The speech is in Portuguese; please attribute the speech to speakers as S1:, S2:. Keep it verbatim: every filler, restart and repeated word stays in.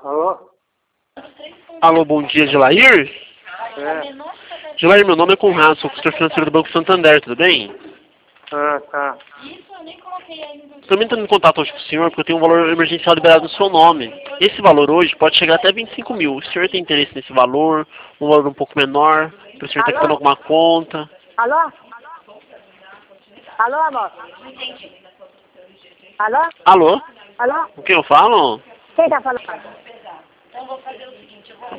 S1: Alô?
S2: Alô, bom dia, Gilair?
S1: É.
S2: Gilair, meu nome é Conrado, sou consultor financeiro do Banco Santander, tudo bem?
S1: Ah, tá.
S2: Também estou em contato hoje com o senhor porque eu tenho um valor emergencial liberado no seu nome. Esse valor hoje pode chegar até vinte e cinco mil. O senhor tem interesse nesse valor? Um valor um pouco menor? O senhor está quitando alguma conta?
S3: Alô? Alô, amor? Alô?
S2: Alô?
S3: Alô?
S2: Com quem eu falo?
S3: Quem tá falando?